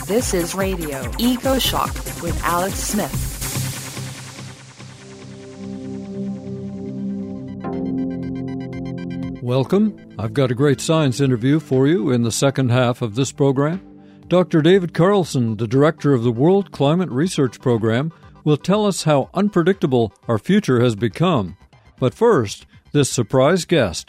This is Radio EcoShock with Alex Smith. Welcome. I've got a great science interview for you in the second half of this program. Dr. David Carlson, the director of the World Climate Research Program, will tell us how unpredictable our future has become. But first, this surprise guest.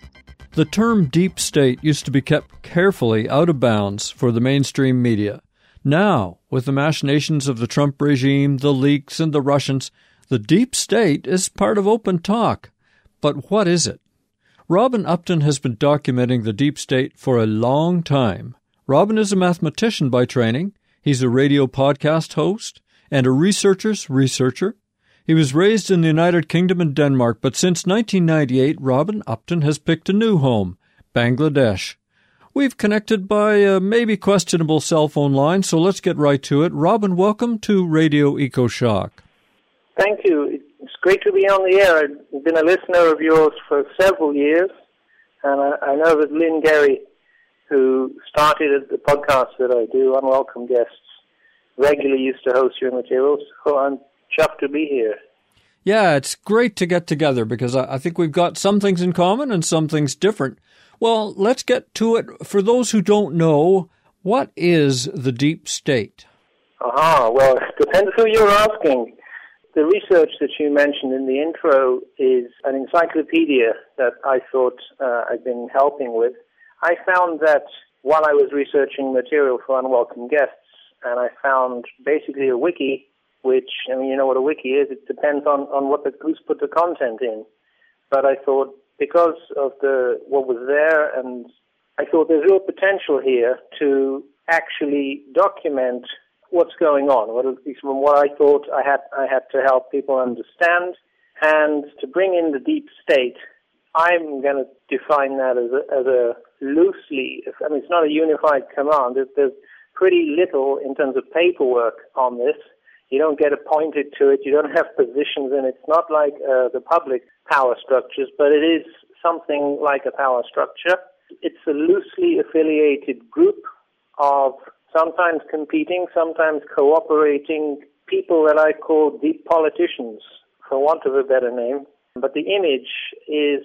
The term deep state used to be kept carefully out of bounds for the mainstream media. Now, with the machinations of the Trump regime, the leaks, and the Russians, the deep state is part of open talk. But what is it? Robin Upton has been documenting the deep state for a long time. Robin is a mathematician by training. He's a radio podcast host and a researcher's researcher. He was raised in the United Kingdom and Denmark, but since 1998, Robin Upton has picked a new home, Bangladesh. We've connected by a maybe questionable cell phone line, so let's get right to it. Robin, welcome to Radio EcoShock. Thank you. It's great to be on the air. I've been a listener of yours for several years, and I know that Lynn Gary, who started the podcast that I do, Unwelcome Guests, regularly used to host your materials, so I'm chuffed to be here. Yeah, it's great to get together because I think we've got some things in common and some things different. Well, let's get to it. For those who don't know, what is the deep state? Well, it depends who you're asking. The research that you mentioned in the intro is an encyclopedia that I thought I'd been helping with. I found that while I was researching material for Unwelcome Guests, and I found basically a wiki, which, I mean, you know what a wiki is. It depends on who's put the content in. But I thought, because of what was there, and I thought there's real potential here to actually document what's going on, at least from what I thought I had to help people understand, and to bring in the deep state. I'm going to define that as a loosely, I mean, it's not a unified command. There's pretty little in terms of paperwork on this. You don't get appointed to it. You don't have positions in it. It's not like the public power structures, but it is something like a power structure. It's a loosely affiliated group of sometimes competing, sometimes cooperating people that I call deep politicians, for want of a better name. But the image is,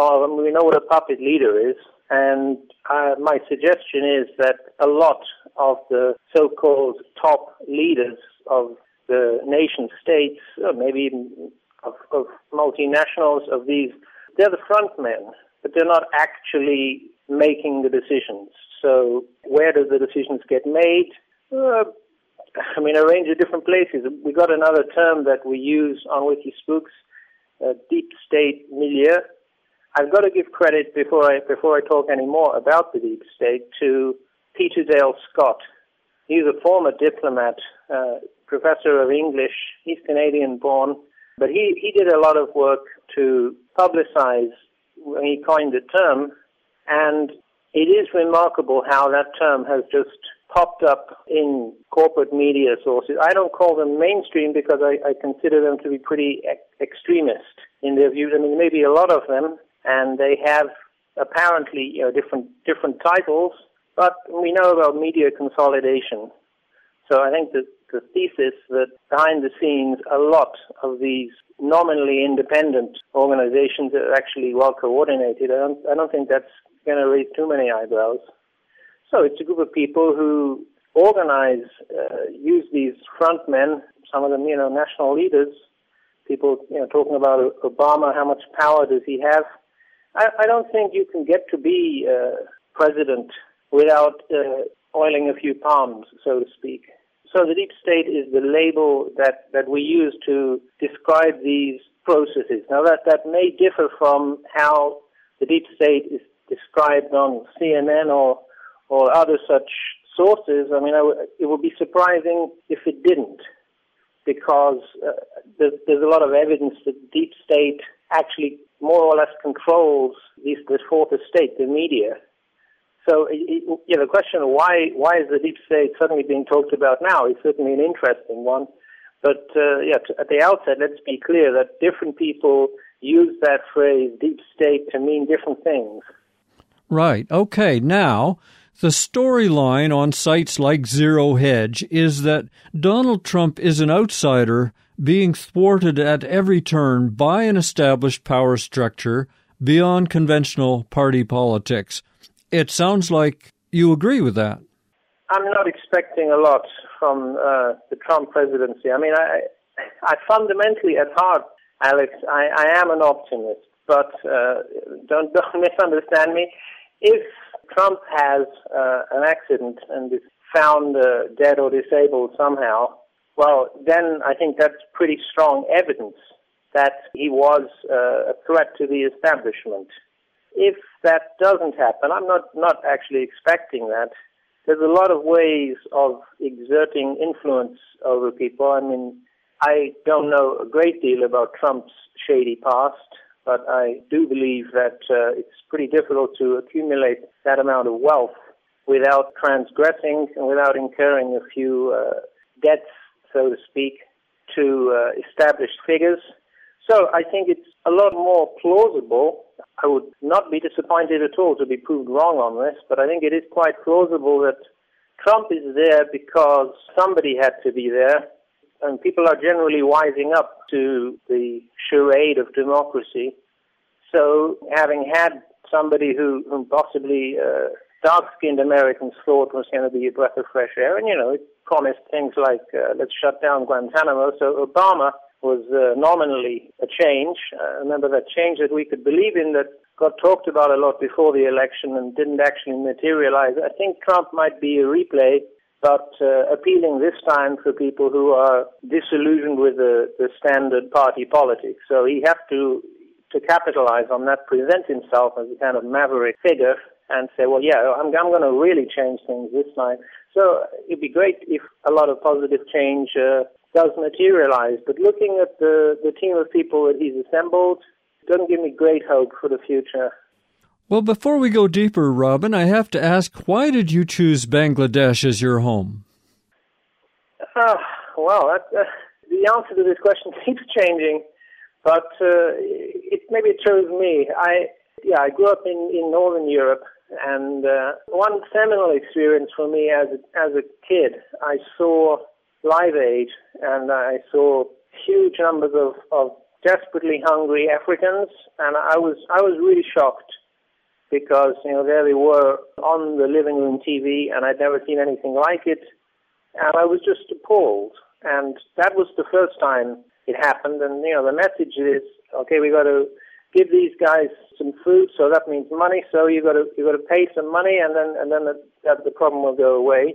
we know what a puppet leader is, and my suggestion is that a lot of the so-called top leaders of the nation states, or maybe even of multinationals, of these, they're the front men, but they're not actually making the decisions. So where do the decisions get made? A range of different places. We got another term that we use on WikiSpooks, deep state milieu. I've got to give credit before I talk any more about the deep state to Peter Dale Scott. He's a former diplomat, professor of English. He's Canadian-born, but he did a lot of work to publicize when he coined the term, and it is remarkable how that term has just popped up in corporate media sources. I don't call them mainstream because I consider them to be pretty extremist in their views. I mean, maybe a lot of them, and they have apparently different titles, but we know about media consolidation. So I think that the thesis that behind the scenes, a lot of these nominally independent organizations are actually well coordinated. I don't think that's going to raise too many eyebrows. So it's a group of people who organize, use these front men, some of them, national leaders, people, talking about Obama, how much power does he have? I don't think you can get to be president without oiling a few palms, so to speak. So the deep state is the label that we use to describe these processes. Now that may differ from how the deep state is described on CNN or other such sources. I mean, it would be surprising if it didn't, because there's a lot of evidence that the deep state actually more or less controls this fourth estate, the media. So, the question of why is the deep state suddenly being talked about now is certainly an interesting one. But, at the outset, let's be clear that different people use that phrase, deep state, to mean different things. Right. Okay. Now, The storyline on sites like Zero Hedge is that Donald Trump is an outsider being thwarted at every turn by an established power structure beyond conventional party politics. It sounds like you agree with that. I'm not expecting a lot from the Trump presidency. I mean, I fundamentally at heart, Alex, I am an optimist, but don't misunderstand me. If Trump has an accident and is found dead or disabled somehow, well, then I think that's pretty strong evidence that he was a threat to the establishment. If that doesn't happen, I'm not actually expecting that. There's a lot of ways of exerting influence over people. I mean, I don't know a great deal about Trump's shady past, but I do believe that it's pretty difficult to accumulate that amount of wealth without transgressing and without incurring a few debts, so to speak, to established figures. So I think it's a lot more plausible. I would not be disappointed at all to be proved wrong on this, but I think it is quite plausible that Trump is there because somebody had to be there, and people are generally wising up to the charade of democracy. So having had somebody who possibly dark-skinned Americans thought was going to be a breath of fresh air, and, it promised things like, let's shut down Guantanamo. So Obama was nominally a change. Remember that change that we could believe in that got talked about a lot before the election and didn't actually materialize. I think Trump might be a replay, but appealing this time for people who are disillusioned with the standard party politics. So he has to capitalize on that, present himself as a kind of maverick figure and say, well, yeah, I'm going to really change things this time. So it'd be great if a lot of positive change does materialize. But looking at the team of people that he's assembled doesn't give me great hope for the future. Well, before we go deeper, Robin, I have to ask, why did you choose Bangladesh as your home? Well, the answer to this question keeps changing, but maybe it chose me. I grew up in Northern Europe, and one seminal experience for me as a kid, I saw Live Aid, and I saw huge numbers of desperately hungry Africans, and I was really shocked because there they were on the living room TV, and I'd never seen anything like it, and I was just appalled. And that was the first time it happened. And the message is, okay, we got to give these guys some food, so that means money. So you got to pay some money, and then the problem will go away.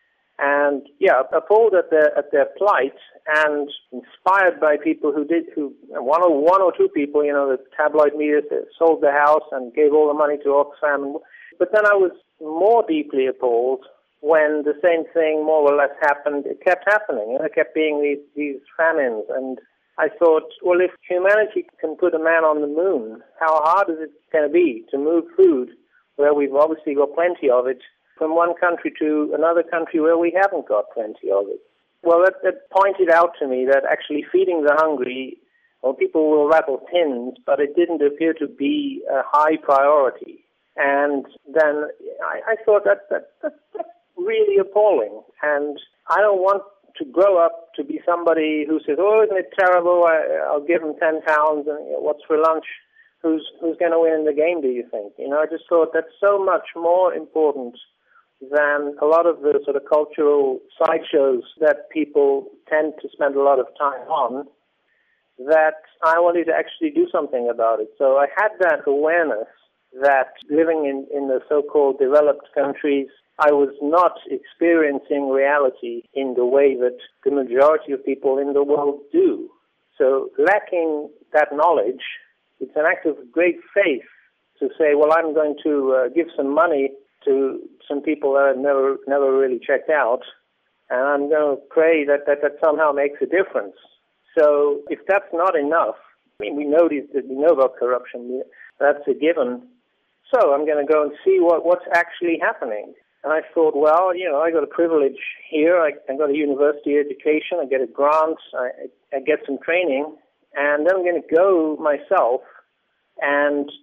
And appalled at their plight, and inspired by people who one or two people, the tabloid media sold the house and gave all the money to Oxfam. But then I was more deeply appalled when the same thing more or less happened. It kept happening. There kept being these famines, and I thought, well, if humanity can put a man on the moon, how hard is it going to be to move food where we've obviously got plenty of it, from one country to another country where we haven't got plenty of it? Well, that pointed out to me that actually feeding the hungry, well, people will rattle tins, but it didn't appear to be a high priority. And then I thought that's really appalling. And I don't want to grow up to be somebody who says, oh, isn't it terrible? I'll give them 10 pounds and what's for lunch? Who's going to win in the game, do you think? I just thought that's so much more important than a lot of the sort of cultural sideshows that people tend to spend a lot of time on, that I wanted to actually do something about it. So I had that awareness that living in the so-called developed countries, I was not experiencing reality in the way that the majority of people in the world do. So lacking that knowledge, it's an act of great faith to say, well, I'm going to give some money to some people that I've never really checked out, and I'm going to pray that somehow makes a difference. So if that's not enough, I mean, we know about corruption, that's a given. So I'm going to go and see what's actually happening. And I thought, well, I got a privilege here. I got a university education. I get a grant. I get some training, and then I'm going to go myself and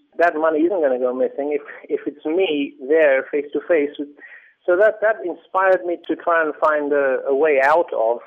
that money isn't going to go missing if it's me there face to face. So that inspired me to try and find a way out of.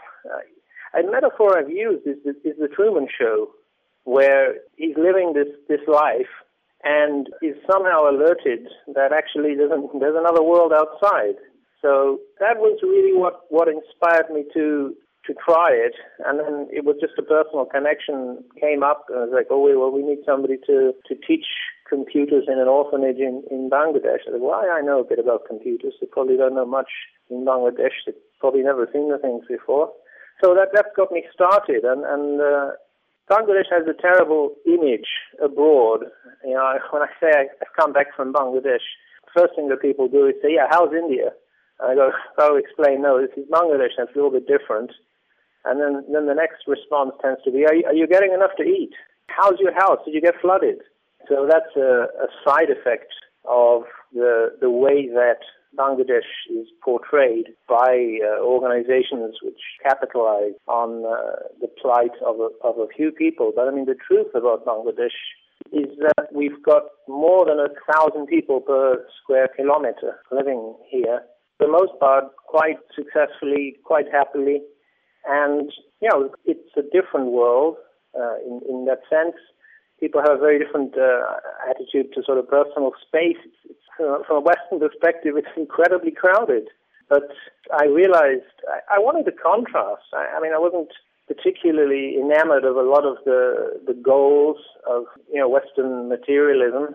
A metaphor I've used is the Truman Show, where he's living this life and is somehow alerted that actually there's another world outside. So that was really what inspired me to try it. And then it was just a personal connection came up. And I was like, we need somebody to teach computers in an orphanage in Bangladesh. I said, well, I know a bit about computers. They probably don't know much in Bangladesh. They've probably never seen the things before. So that got me started. And Bangladesh has a terrible image abroad. You know, when I say I've come back from Bangladesh, the first thing that people do is say, yeah, how's India? And I go explain, no, this is Bangladesh, that's a little bit different. And then the next response tends to be, are you getting enough to eat? How's your house? Did you get flooded? So that's a side effect of the way that Bangladesh is portrayed by organizations which capitalize on the plight of a few people. But I mean, the truth about Bangladesh is that we've got more than 1,000 people per square kilometer living here. For the most part, quite successfully, quite happily. And, you know, it's a different world in that sense. People have a very different attitude to sort of personal space. From a Western perspective, it's incredibly crowded. But I realized I wanted a contrast. I mean, I wasn't particularly enamored of a lot of the goals of, you know, Western materialism.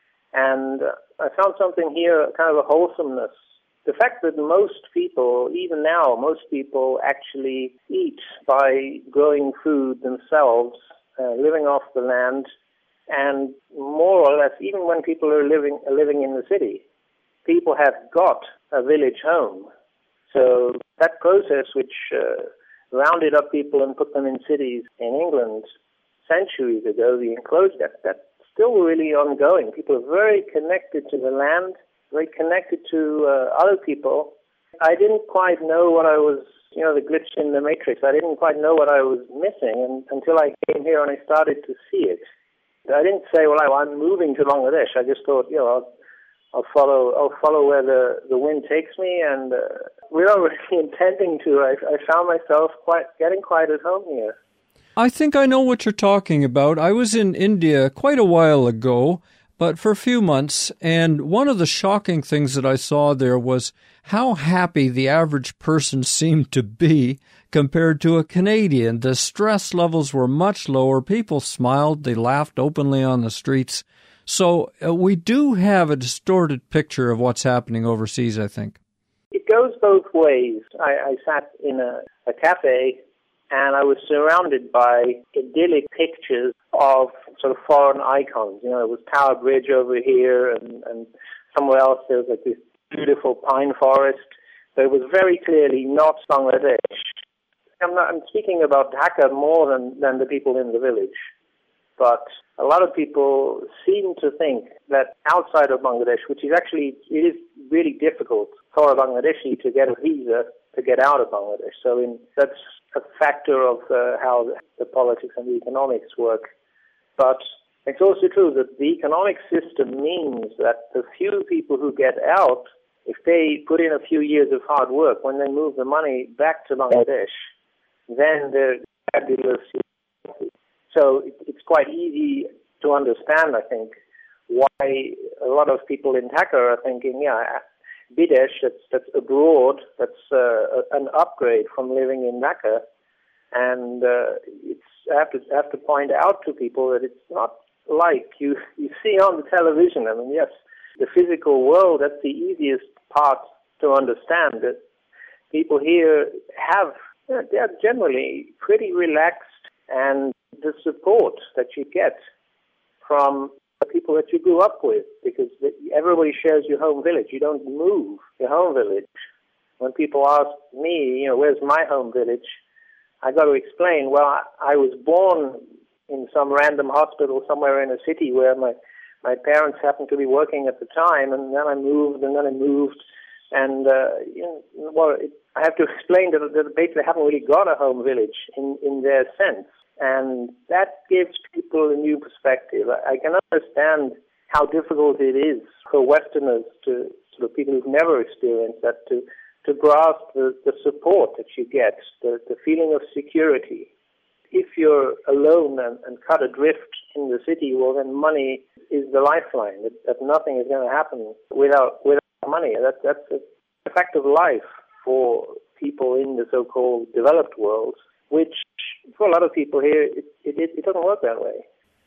And I found something here, kind of a wholesomeness. The fact that most people, even now, actually eat by growing food themselves, living off the land, and more or less, even when people are living in the city, people have got a village home. So that process, which rounded up people and put them in cities in England centuries ago, the enclosed, that's still really ongoing. People are very connected to the land, very connected to other people. I didn't quite know what I was, you know, the glitch in the matrix. I didn't quite know what I was missing until I came here and I started to see it. I didn't say, well, I'm moving to Bangladesh. I just thought, you know, I'll follow where the wind takes me, and without really intending to, I found myself getting quite at home here. I think I know what you're talking about. I was in India quite a while ago, but for a few months, and one of the shocking things that I saw there was how happy the average person seemed to be compared to a Canadian. The stress levels were much lower. People smiled. They laughed openly on the streets. So we do have a distorted picture of what's happening overseas, I think. It goes both ways. I sat in a cafe, and I was surrounded by idyllic pictures of sort of foreign icons. You know, it was Tower Bridge over here, and somewhere else there was like this beautiful pine forest. So it was very clearly not Bangladesh. I'm speaking about Dhaka more than the people in the village. But a lot of people seem to think that outside of Bangladesh, which is actually, it is really difficult for a Bangladeshi to get a visa to get out of Bangladesh. So that's a factor of how the politics and the economics work. But it's also true that the economic system means that the few people who get out, if they put in a few years of hard work, when they move the money back to Bangladesh, then they're fabulous. So it's quite easy to understand, I think, why a lot of people in Dhaka are thinking, yeah, Bidesh, that's abroad, that's an upgrade from living in Dhaka. And I have to point out to people that it's not like you see on the television. I mean, yes, the physical world, that's the easiest part to understand. That people here they're generally pretty relaxed, and the support that you get from the people that you grew up with, because everybody shares your home village. You don't move your home village. When people ask me, you know, where's my home village, I got to explain, well, I was born in some random hospital somewhere in a city where my parents happened to be working at the time, and then I moved, and I have to explain that they basically haven't really got a home village in their sense. And that gives people a new perspective. I can understand how difficult it is for Westerners to, sort of people who've never experienced that, to grasp the support that you get, the feeling of security. If you're alone and cut adrift in the city, well, then money is the lifeline, that nothing is going to happen without money. That's a fact of life for people in the so-called developed world, which for a lot of people here, it doesn't work that way.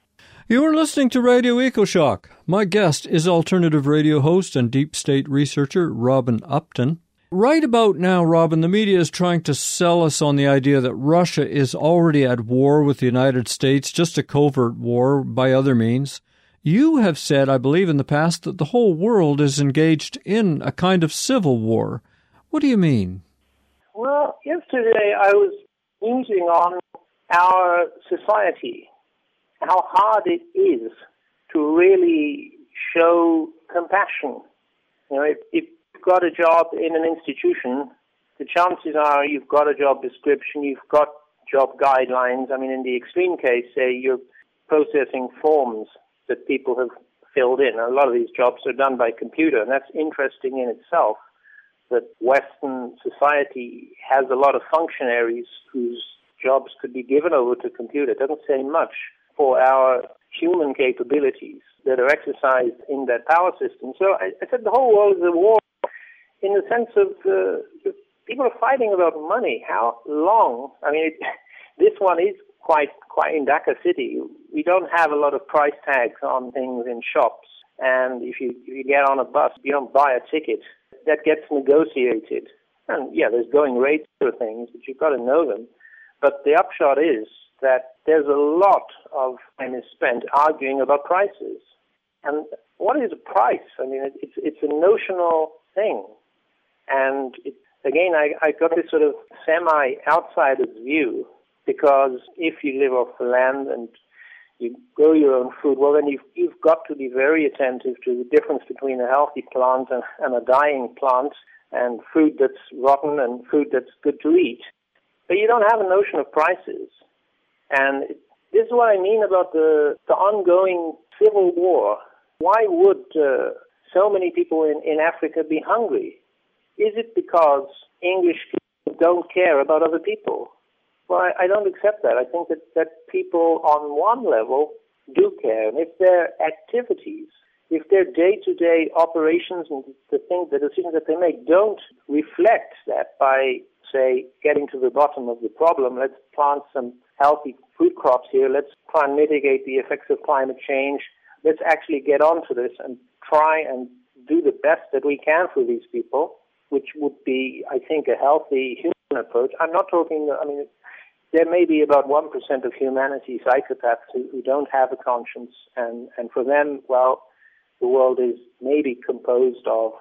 You are listening to Radio EcoShock. My guest is alternative radio host and deep state researcher Robin Upton. Right about now, Robin, the media is trying to sell us on the idea that Russia is already at war with the United States, just a covert war by other means. You have said, I believe in the past, that the whole world is engaged in a kind of civil war. What do you mean? Well, yesterday I was musing on our society, how hard it is to really show compassion. You know, if you've got a job in an institution, the chances are you've got a job description, you've got job guidelines. I mean, in the extreme case, say you're processing forms that people have filled in. A lot of these jobs are done by computer, and that's interesting in itself, that Western society has a lot of functionaries whose jobs could be given over to computer. It doesn't say much for our human capabilities that are exercised in that power system. So I said the whole world is a war in the sense of people are fighting about money. How long? I mean, this one is quite in Dhaka City. We don't have a lot of price tags on things in shops. And if you get on a bus, you don't buy a ticket. That gets negotiated. And yeah, there's going rates for things, but you've got to know them. But the upshot is that there's a lot of time is spent arguing about prices. And what is a price? I mean, it's a notional thing. And again, I got this sort of semi-outsider's view, because if you live off the land and you grow your own food, well, then you've got to be very attentive to the difference between a healthy plant and a dying plant, and food that's rotten and food that's good to eat. But you don't have a notion of prices. And this is what I mean about the ongoing civil war. Why would so many people in Africa be hungry? Is it because English people don't care about other people? Well, I don't accept that. I think that people on one level do care. And if their activities, if their day-to-day operations and the decisions that they make don't reflect that by, say, getting to the bottom of the problem, let's plant some healthy food crops here, let's try and mitigate the effects of climate change, let's actually get onto this and try and do the best that we can for these people, which would be, I think, a healthy human approach. I'm not talking, I mean, there may be about 1% of humanity psychopaths who don't have a conscience, and for them, well, the world is maybe composed of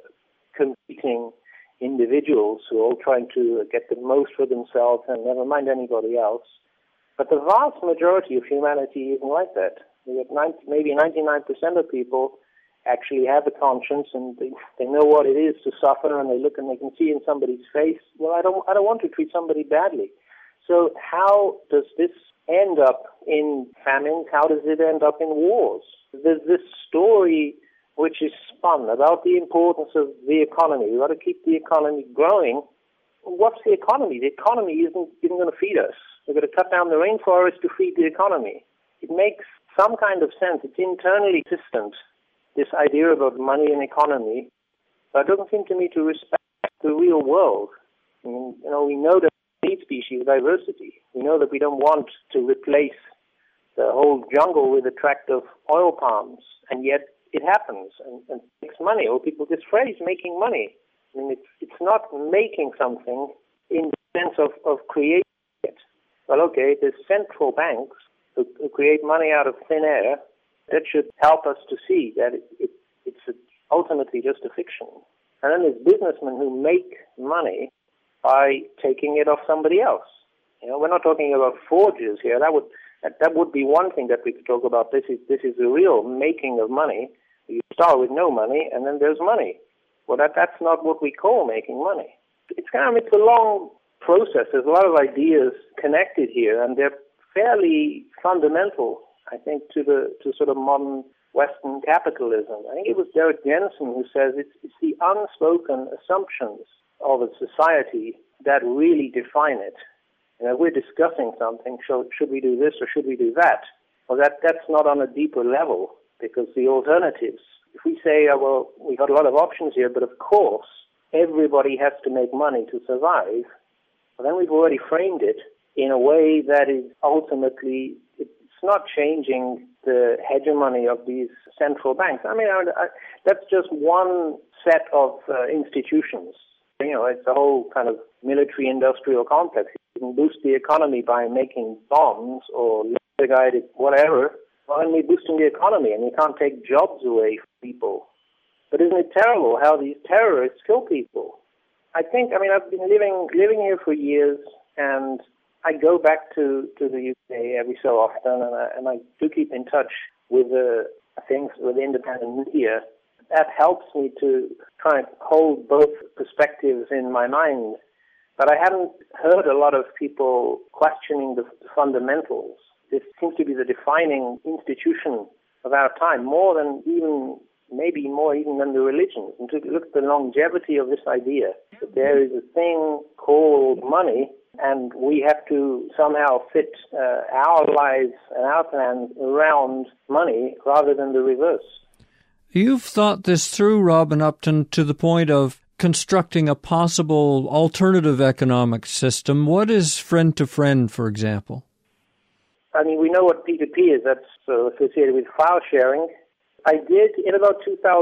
competing individuals who are all trying to get the most for themselves and never mind anybody else. But the vast majority of humanity isn't like that. Maybe 99% of people actually have a conscience, and they know what it is to suffer, and they look and they can see in somebody's face, well, I don't want to treat somebody badly. So how does this end up in famines? How does it end up in wars? There's this story which is spun about the importance of the economy. We've got to keep the economy growing. What's the economy? The economy isn't going to feed us. We've got to cut down the rainforest to feed the economy. It makes some kind of sense. It's internally consistent, this idea about money and economy, but it doesn't seem to me to respect the real world. I mean, we know that we need species diversity. We know that we don't want to replace the whole jungle with a tract of oil palms, and yet it happens and makes money, or people, this phrase, making money. I mean, it's not making something in the sense of creating it. Well, okay, there's central banks who create money out of thin air. That should help us to see that it's ultimately just a fiction. And then there's businessmen who make money by taking it off somebody else. We're not talking about forgers here. That would be one thing that we could talk about. This is the real making of money. You start with no money, and then there's money. Well, that's not what we call making money. It's a long process. There's a lot of ideas connected here, and they're fairly fundamental, I think, to sort of modern Western capitalism. I think it was Derek Jensen who says it's the unspoken assumptions of a society that really define it. You know, we're discussing something, should we do this or should we do that? Well, that's not on a deeper level, because the alternatives, if we say, well, we got a lot of options here, but of course, everybody has to make money to survive, well, then we've already framed it in a way that is ultimately, it's not changing the hegemony of these central banks. I mean, that's just one set of institutions. You know, it's a whole kind of military-industrial complex. You can boost the economy by making bombs or laser-guided whatever. Well, then we're boosting the economy, and you can't take jobs away from people. But isn't it terrible how these terrorists kill people? I've been living here for years, and I go back to the UK every so often, and I do keep in touch with things with independent media. That helps me to try and hold both perspectives in my mind. But I haven't heard a lot of people questioning the fundamentals. This seems to be the defining institution of our time, maybe more even than the religions. And to look at the longevity of this idea that there is a thing called money, and we have to somehow fit our lives and our plans around money rather than the reverse. You've thought this through, Robin Upton, to the point of constructing a possible alternative economic system. What is friend-to-friend, for example? I mean, we know what P2P is. That's associated with file sharing. I did, in about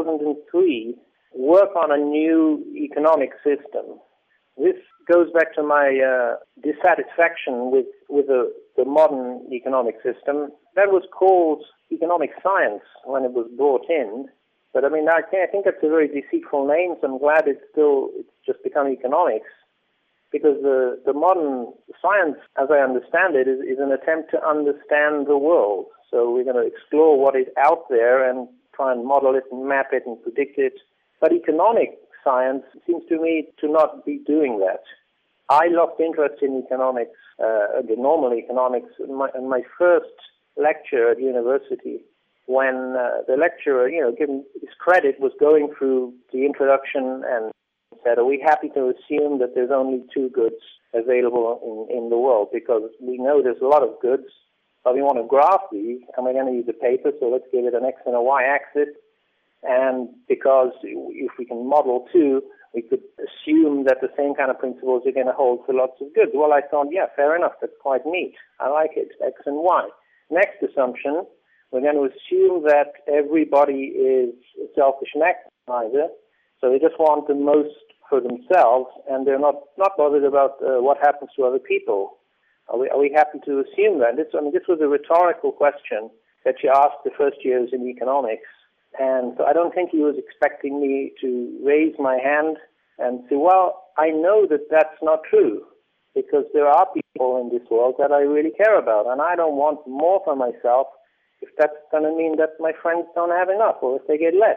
2003, work on a new economic system. This goes back to my dissatisfaction with the modern economic system. That was called economic science when it was brought in. But I mean, I think that's a very deceitful name, so I'm glad it's just become economics, because the modern science, as I understand it, is an attempt to understand the world. So we're going to explore what is out there and try and model it and map it and predict it. But economic science seems to me to not be doing that. I lost interest in economics, the normal economics, in my first lecture at university, when the lecturer, given his credit, was going through the introduction and said, are we happy to assume that there's only two goods available in the world? Because we know there's a lot of goods, but we want to graph these, and we're going to use a paper, so let's give it an X and a Y axis. And because if we can model two, we could assume that the same kind of principles are going to hold for lots of goods. Well, I thought, yeah, fair enough, that's quite neat. I like it, X and Y. Next assumption, we're going to assume that everybody is a selfish maximizer, so they just want the most for themselves, and they're not bothered about what happens to other people. Are we happy to assume that? This was a rhetorical question that you asked the first years in economics, and so I don't think he was expecting me to raise my hand and say, well, I know that that's not true, because there are people in this world that I really care about, and I don't want more for myself if that's going to mean that my friends don't have enough or if they get less.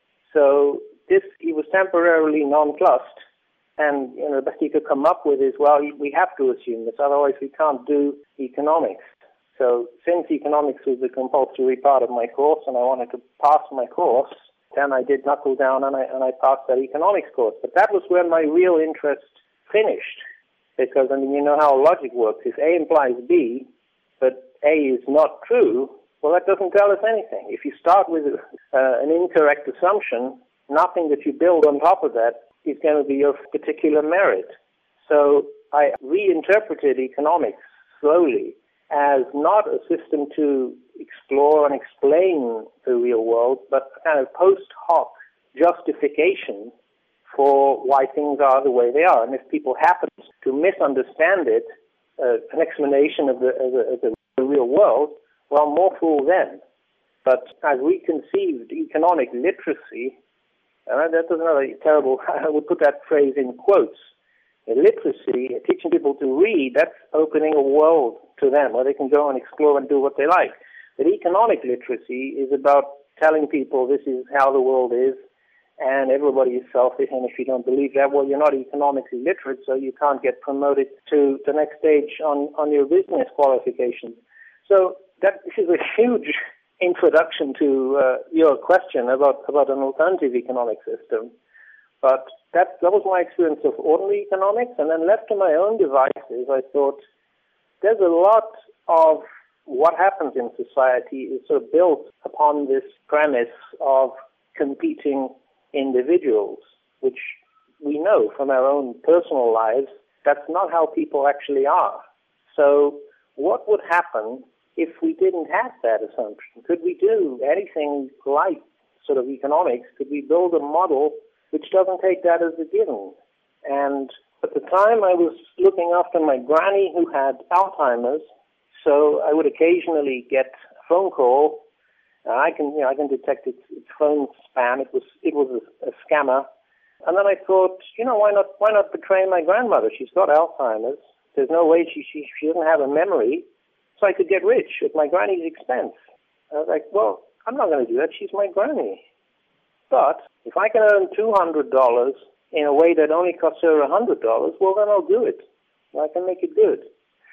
So he was temporarily nonplussed, and the best he could come up with is, well, we have to assume this, otherwise we can't do economics. So since economics was a compulsory part of my course and I wanted to pass my course, then I did knuckle down and I passed that economics course. But that was where my real interest finished, because, you know how logic works. If A implies B, but A is not true, well, that doesn't tell us anything. If you start with an incorrect assumption, nothing that you build on top of that is going to be of particular merit. So I reinterpreted economics slowly as not a system to explore and explain the real world, but a kind of post hoc justification for why things are the way they are. And if people happen to misunderstand it, an explanation of the real world, well, more fool them. But I've reconceived economic literacy, and that doesn't have a terrible, I would put that phrase in quotes. Literacy, teaching people to read, that's opening a world to them where they can go and explore and do what they like. But economic literacy is about telling people this is how the world is, and everybody is selfish, and if you don't believe that, well, you're not economically literate, so you can't get promoted to the next stage on your business qualifications. So this is a huge introduction to your question about an alternative economic system. But that was my experience of ordinary economics. And then left to my own devices, I thought there's a lot of what happens in society is sort of built upon this premise of competing individuals, which we know from our own personal lives that's not how people actually are. So what would happen if we didn't have that assumption? Could we do anything like sort of economics? Could we build a model which doesn't take that as a given? And at the time I was looking after my granny who had Alzheimer's, so I would occasionally get a phone call. I can detect its phone spam. It was a scammer. And then I thought, why not betray my grandmother? She's got Alzheimer's. There's no way she doesn't have a memory, so I could get rich at my granny's expense. I was like, well, I'm not going to do that. She's my granny. But if I can earn $200 in a way that only costs her $100, well, then I'll do it. I can make it good.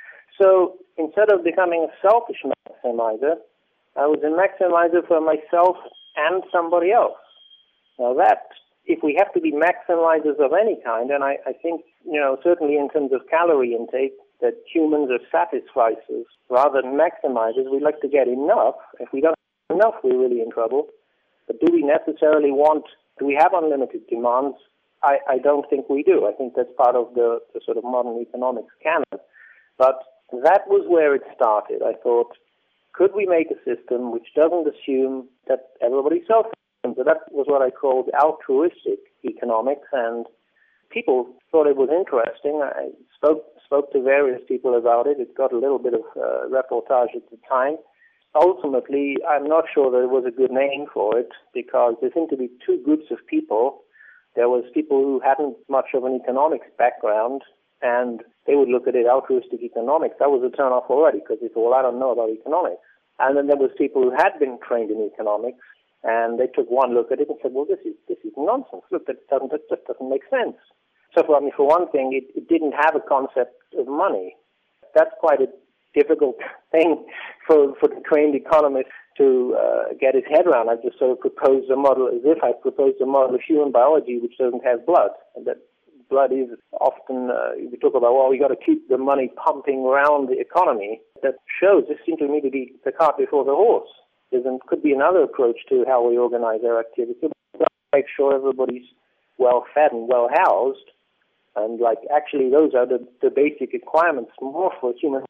So instead of becoming a selfish maximizer, I was a maximizer for myself and somebody else. Now that, if we have to be maximizers of any kind, and I think, certainly in terms of calorie intake, that humans are satisficers rather than maximizers. We like to get enough. If we don't have enough, we're really in trouble. But do we necessarily do we have unlimited demands? I don't think we do. I think that's part of the sort of modern economics canon. But that was where it started. I thought, could we make a system which doesn't assume that everybody's selfish? So that was what I called altruistic economics, and people thought it was interesting. I spoke to various people about it. It got a little bit of reportage at the time. Ultimately, I'm not sure that it was a good name for it because there seemed to be two groups of people. There was people who hadn't much of an economics background, and they would look at it altruistic economics. That was a turn-off already because they thought, well, I don't know about economics. And then there was people who had been trained in economics, and they took one look at it and said, well, this is nonsense. Look, that just doesn't make sense. So for one thing, it didn't have a concept of money. That's quite a difficult thing for the trained economist to get his head around. I've just sort of proposed a model as if I proposed a model of human biology which doesn't have blood. And that blood is often, we talk about, well, we got to keep the money pumping around the economy. That shows, this seems to me to be the cart before the horse. There could be another approach to how we organize our activity. Make sure everybody's well-fed and well-housed. And actually those are the basic requirements more for human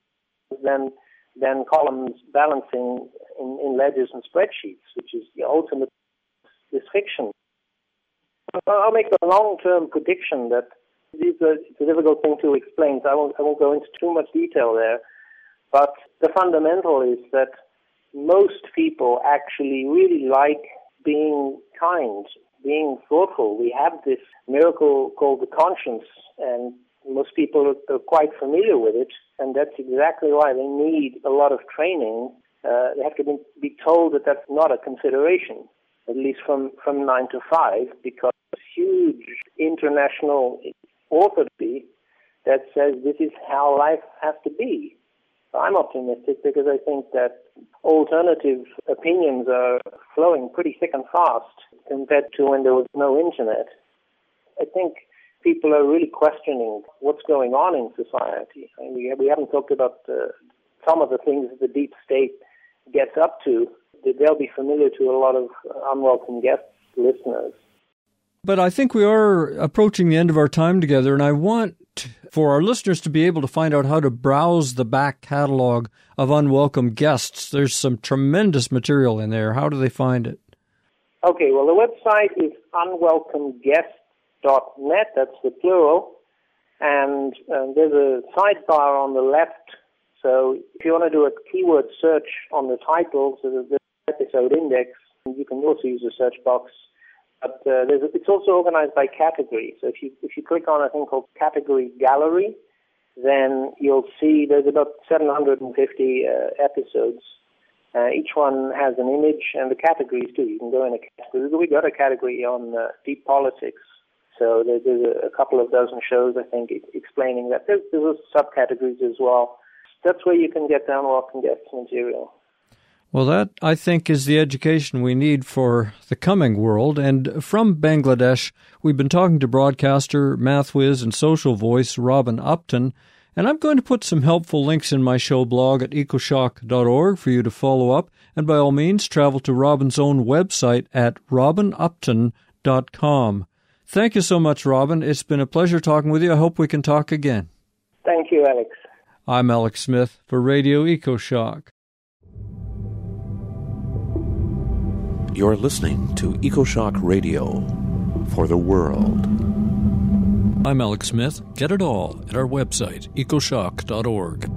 than columns balancing in ledgers and spreadsheets, which is the ultimate this fiction. I'll make a long-term prediction that it's a difficult thing to explain, so I won't go into too much detail there. But the fundamental is that most people actually really like being kind, being thoughtful. We have this miracle called the conscience, and most people are quite familiar with it, and that's exactly why they need a lot of training. They have to be told that that's not a consideration, at least from 9 to 5, because there's huge international authority that says this is how life has to be. So I'm optimistic because I think that alternative opinions are flowing pretty thick and fast compared to when there was no internet. I think people are really questioning what's going on in society. I mean, we haven't talked about some of the things the deep state gets up to. They'll be familiar to a lot of unwelcome guest listeners. But I think we are approaching the end of our time together, and I want for our listeners to be able to find out how to browse the back catalog of Unwelcome Guests. There's some tremendous material in there. How do they find it? Okay, well, the website is unwelcomeguests.net, that's the plural, and there's a sidebar on the left. So if you want to do a keyword search on the titles, there's the episode index. You can also use the search box. But it's also organized by category. So if you click on a thing called Category Gallery, then you'll see there's about 750 episodes. Each one has an image and the categories too. You can go in a category. We got a category on deep politics. So there's a couple of dozen shows, I think, explaining that. There's subcategories as well. That's where you can get the Unwelcome Guests material. Well, that, I think, is the education we need for the coming world. And from Bangladesh, we've been talking to broadcaster, math whiz, and social voice Robin Upton. And I'm going to put some helpful links in my show blog at ecoshock.org for you to follow up. And by all means, travel to Robin's own website at robinupton.com. Thank you so much, Robin. It's been a pleasure talking with you. I hope we can talk again. Thank you, Alex. I'm Alex Smith for Radio EcoShock. You're listening to EcoShock Radio for the world. I'm Alex Smith. Get it all at our website, ecoshock.org.